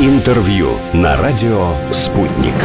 Интервью на радио «Спутник».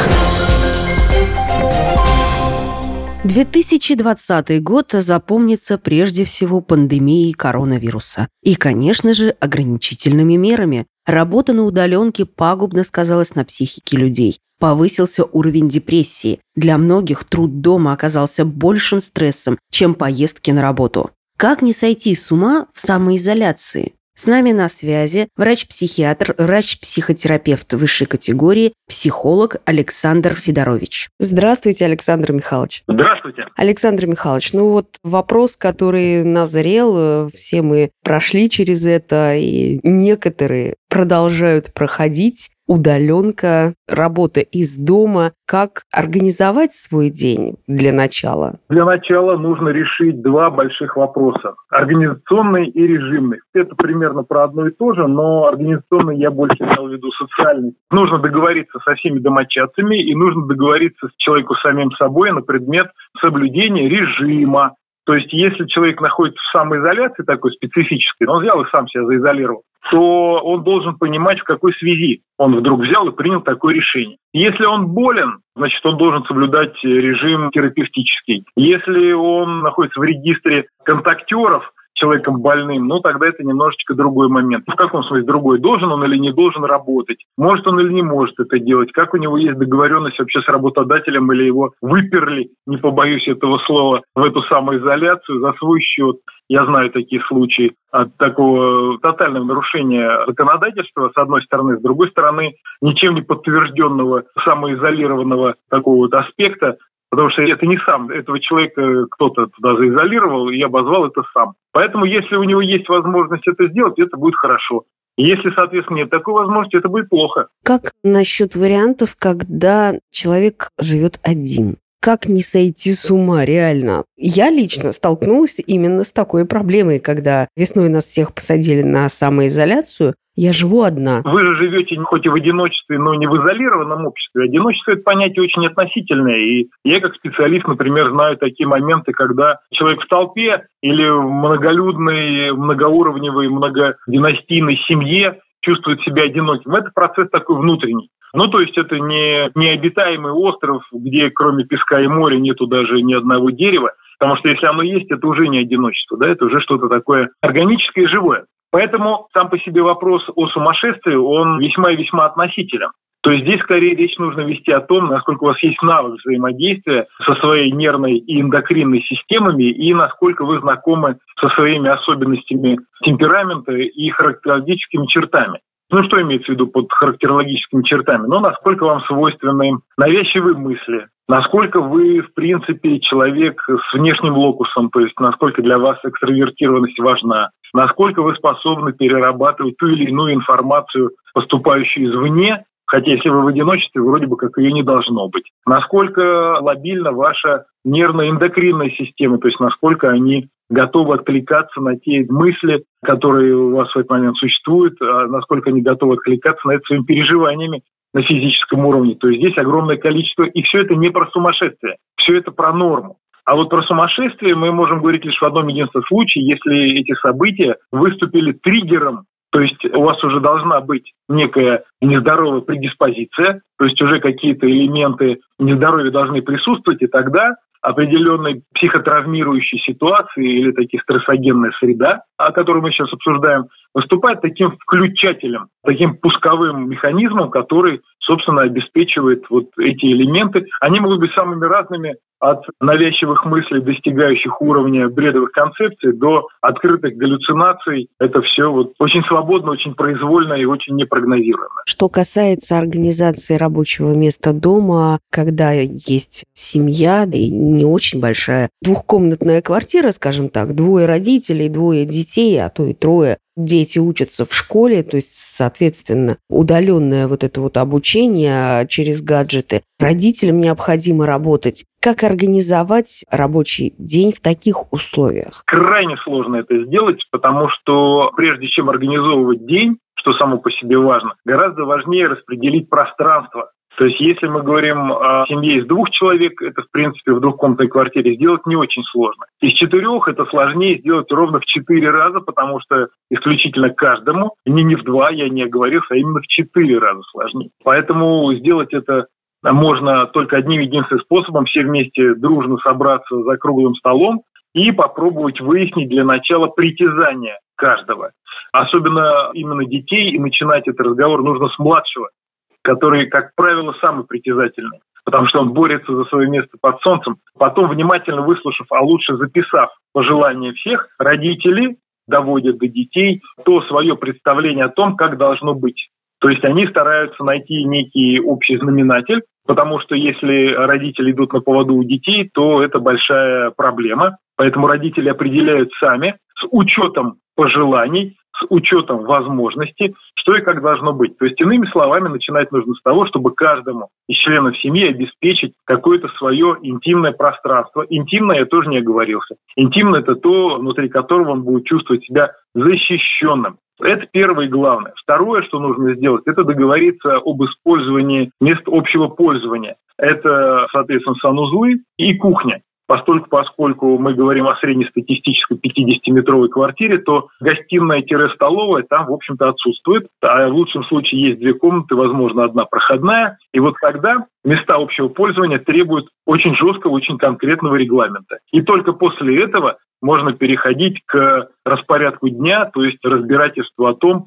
2020 год запомнится прежде всего пандемией коронавируса и, конечно же, ограничительными мерами. Работа на удаленке пагубно сказалась на психике людей. Повысился уровень депрессии. Для многих труд дома оказался большим стрессом, чем поездки на работу. Как не сойти с ума в самоизоляции? С нами на связи врач-психиатр, врач-психотерапевт высшей категории, психолог Александр Федорович. Здравствуйте, Александр Михайлович. Здравствуйте. Александр Михайлович, вопрос, который назрел, все мы прошли через это, и некоторые продолжают проходить. Удаленка, работа из дома. Как организовать свой день для начала? Для начала нужно решить два больших вопроса. Организационный и режимный. Это примерно про одно и то же, но организационный я больше имел в виду социальный. Нужно договориться со всеми домочадцами и нужно договориться с человеком самим собой на предмет соблюдения режима. То есть, если человек находится в самоизоляции такой специфической, он взял и сам себя заизолировал, то он должен понимать, в какой связи он вдруг взял и принял такое решение. Если он болен, значит, он должен соблюдать режим терапевтический. Если он находится в регистре контактеров с человеком больным, тогда это немножечко другой момент. В каком смысле другой? Должен он или не должен работать? Может он или не может это делать? Как у него есть договоренность вообще с работодателем или его выперли, не побоюсь этого слова, в эту самоизоляцию за свой счет? Я знаю такие случаи от такого тотального нарушения законодательства, с одной стороны, с другой стороны, ничем не подтвержденного самоизолированного такого аспекта, потому что это не сам, этого человека кто-то туда заизолировал, и обозвал это сам. Поэтому, если у него есть возможность это сделать, это будет хорошо. Если, соответственно, нет такой возможности, это будет плохо. Как насчет вариантов, когда человек живет один? Как не сойти с ума, реально? Я лично столкнулась именно с такой проблемой, когда весной нас всех посадили на самоизоляцию. Я живу одна. Вы же живете хоть и в одиночестве, но не в изолированном обществе. Одиночество – это понятие очень относительное. И я как специалист, например, знаю такие моменты, когда человек в толпе или в многолюдной, многоуровневой, многодинастийной семье чувствует себя одиноким. Это процесс такой внутренний. То есть это не необитаемый остров, где кроме песка и моря нету даже ни одного дерева. Потому что если оно есть, это уже не одиночество, это уже что-то такое органическое и живое. Поэтому сам по себе вопрос о сумасшествии, он весьма и весьма относителен. То есть здесь скорее речь нужно вести о том, насколько у вас есть навык взаимодействия со своей нервной и эндокринной системами и насколько вы знакомы со своими особенностями темперамента и характерологическими чертами. Что имеется в виду под характерологическими чертами? Насколько вам свойственны навязчивые мысли, насколько вы, в принципе, человек с внешним локусом, то есть насколько для вас экстравертированность важна, насколько вы способны перерабатывать ту или иную информацию, поступающую извне, хотя если вы в одиночестве, вроде бы как ее не должно быть. Насколько лобильна ваша нервно-эндокринная система, то есть насколько они готовы откликаться на те мысли, которые у вас в этот момент существуют, насколько они готовы откликаться на это своими переживаниями на физическом уровне. То есть здесь огромное количество, и все это не про сумасшествие, все это про норму. А вот про сумасшествие мы можем говорить лишь в одном единственном случае, если эти события выступили триггером, то есть у вас уже должна быть некая нездоровая предиспозиция, то есть уже какие-то элементы нездоровья должны присутствовать, и тогда определенной психотравмирующей ситуации или таких стрессогенная среда, о которой мы сейчас обсуждаем, выступает таким включателем, таким пусковым механизмом, который, собственно, обеспечивает эти элементы. Они могут быть самыми разными, от навязчивых мыслей, достигающих уровня бредовых концепций, до открытых галлюцинаций. Это все очень свободно, очень произвольно и очень непрогнозируемо. Что касается организации рабочего места дома, когда есть семья и не очень большая двухкомнатная квартира, скажем так, 2 родителей, 2 детей, а то и 3. Дети учатся в школе, то есть, соответственно, удаленное это обучение через гаджеты. Родителям необходимо работать. Как организовать рабочий день в таких условиях? Крайне сложно это сделать, потому что прежде чем организовывать день, что само по себе важно, гораздо важнее распределить пространство. То есть, если мы говорим о семье из 2 человек, это, в принципе, в двухкомнатной квартире сделать не очень сложно. Из 4 это сложнее сделать ровно в 4 раза, потому что исключительно каждому, не в 2, я не оговорился, а именно в 4 раза сложнее. Поэтому сделать это можно только одним единственным способом: все вместе дружно собраться за круглым столом и попробовать выяснить для начала притязания каждого. Особенно именно детей, и начинать этот разговор нужно с младшего, который, как правило, самый притязательный, потому что он борется за свое место под солнцем. Потом, внимательно выслушав, а лучше записав пожелания всех, родители доводят до детей то свое представление о том, как должно быть. То есть они стараются найти некий общий знаменатель, потому что если родители идут на поводу у детей, то это большая проблема. Поэтому родители определяют сами, с учетом пожеланий, с учетом возможностей, что и как должно быть. То есть, иными словами, начинать нужно с того, чтобы каждому из членов семьи обеспечить какое-то свое интимное пространство. Интимное я тоже не оговорился. Интимное – это то, внутри которого он будет чувствовать себя защищенным. Это первое и главное. Второе, что нужно сделать, это договориться об использовании мест общего пользования. Это, соответственно, санузлы и кухня. Поскольку мы говорим о среднестатистической 50-метровой квартире, то гостиная-столовая там, в общем-то, отсутствует. А в лучшем случае есть 2 комнаты, возможно, 1 проходная. И вот тогда места общего пользования требуют очень жесткого, очень конкретного регламента. И только после этого можно переходить к распорядку дня, то есть разбирательству о том,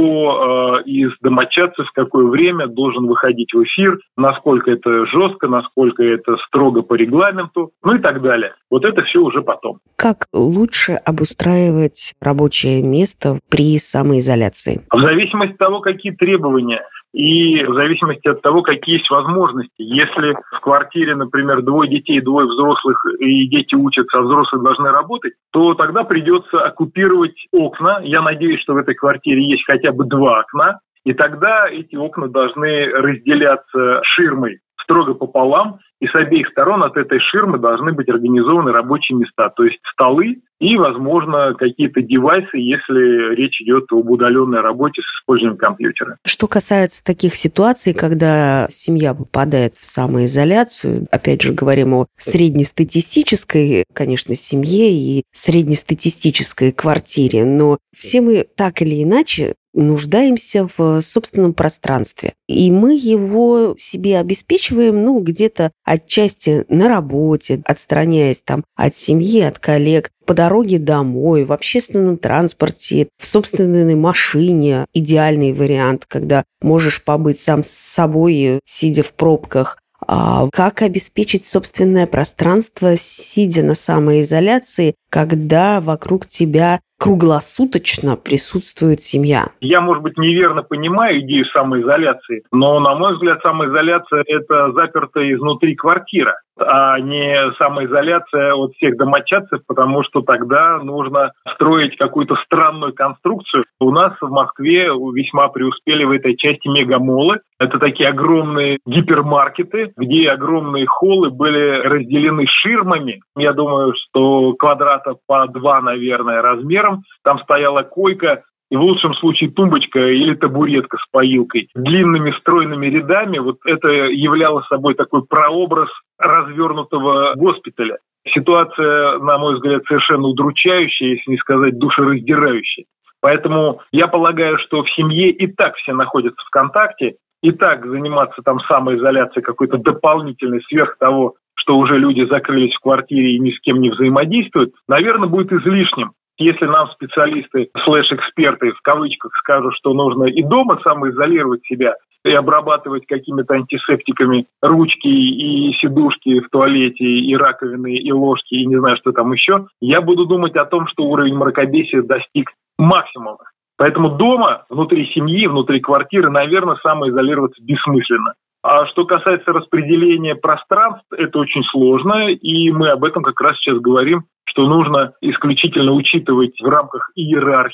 кто из домочадцев в какое время должен выходить в эфир, насколько это жестко, насколько это строго по регламенту, ну и так далее. Вот это все уже потом. Как лучше обустраивать рабочее место при самоизоляции? В зависимости от того, какие требования и в зависимости от того, какие есть возможности. Если в квартире, например, 2 детей, 2 взрослых, и дети учатся, а взрослые должны работать, то тогда придется оккупировать окна. Я надеюсь, что в этой квартире есть хотя бы 2 окна, и тогда эти окна должны разделяться ширмой строго пополам, и с обеих сторон от этой ширмы должны быть организованы рабочие места, то есть столы и, возможно, какие-то девайсы, если речь идет об удаленной работе с использованием компьютера. Что касается таких ситуаций, когда семья попадает в самоизоляцию, опять же, говорим о среднестатистической, конечно, семье и среднестатистической квартире, но все мы так или иначе нуждаемся в собственном пространстве. И мы его себе обеспечиваем, где-то отчасти на работе, отстраняясь там от семьи, от коллег, по дороге домой, в общественном транспорте, в собственной машине. Идеальный вариант, когда можешь побыть сам с собой, сидя в пробках. А как обеспечить собственное пространство, сидя на самоизоляции, когда вокруг тебя круглосуточно присутствует семья? Я, может быть, неверно понимаю идею самоизоляции, но, на мой взгляд, самоизоляция – это запертая изнутри квартира, а не самоизоляция от всех домочадцев, потому что тогда нужно строить какую-то странную конструкцию. У нас в Москве весьма преуспели в этой части мегамолы. Это такие огромные гипермаркеты, где огромные холлы были разделены ширмами. Я думаю, что квадрата по 2, наверное, размером. Там стояла койка, и в лучшем случае тумбочка или табуретка с поилкой. Длинными стройными рядами вот это являло собой такой прообраз развернутого госпиталя. Ситуация, на мой взгляд, совершенно удручающая, если не сказать душераздирающая. Поэтому я полагаю, что в семье и так все находятся в контакте, и так заниматься там самоизоляцией какой-то дополнительной сверх того, что уже люди закрылись в квартире и ни с кем не взаимодействуют, наверное, будет излишним. Если нам специалисты, /эксперты, в кавычках, скажут, что нужно и дома самоизолировать себя, и обрабатывать какими-то антисептиками ручки и сидушки в туалете, и раковины, и ложки, и не знаю, что там еще, я буду думать о том, что уровень мракобесия достиг максимума. Поэтому дома, внутри семьи, внутри квартиры, наверное, самоизолироваться бессмысленно. А что касается распределения пространств, это очень сложно, и мы об этом как раз сейчас говорим, что нужно исключительно учитывать в рамках иерархии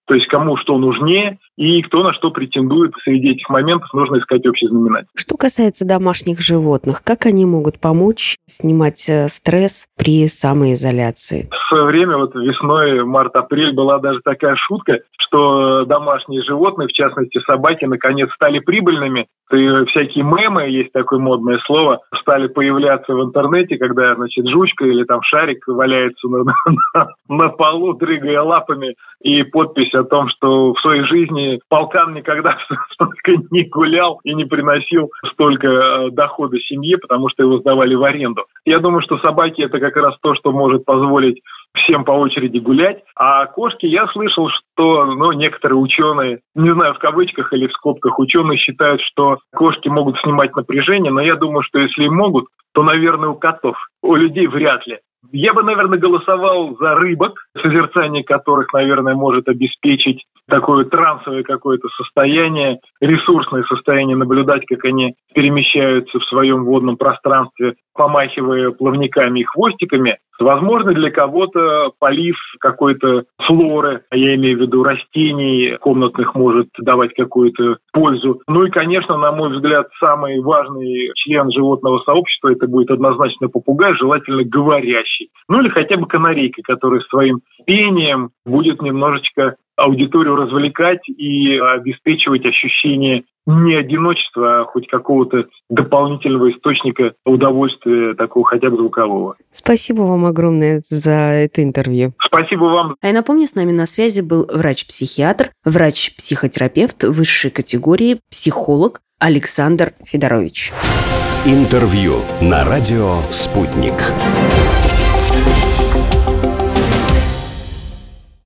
То есть кому что нужнее и кто на что претендует. Среди этих моментов нужно искать общий знаменатель. Что касается домашних животных, как они могут помочь снимать стресс при самоизоляции? В свое время, весной, март-апрель, была даже такая шутка, что домашние животные, в частности собаки, наконец стали прибыльными. И всякие мемы, есть такое модное слово, стали появляться в интернете, когда, жучка или шарик валяется на полу, дрыгая лапами, и подпись о том, что в своей жизни полкан никогда столько не гулял и не приносил столько дохода семье, потому что его сдавали в аренду. Я думаю, что собаки – это как раз то, что может позволить всем по очереди гулять. А кошки, я слышал, что некоторые ученые, не знаю, в кавычках или в скобках, ученые считают, что кошки могут снимать напряжение, но я думаю, что если и могут, то, наверное, у котов. У людей вряд ли. Я бы, наверное, голосовал за рыбок, созерцание которых, наверное, может обеспечить такое трансовое какое-то состояние, ресурсное состояние, наблюдать, как они перемещаются в своем водном пространстве, помахивая плавниками и хвостиками. Возможно, для кого-то полив какой-то флоры, я имею в виду растений комнатных, может давать какую-то пользу. И, конечно, на мой взгляд, самый важный член животного сообщества – это будет однозначно попугай, желательно говорящий. Или хотя бы канарейка, которая своим пением будет немножечко аудиторию развлекать и обеспечивать ощущение не одиночества, а хоть какого-то дополнительного источника удовольствия, такого хотя бы звукового. Спасибо вам огромное за это интервью. Спасибо вам. А я напомню, с нами на связи был врач-психиатр, врач-психотерапевт высшей категории, психолог Александр Федорович. Интервью на радио «Спутник».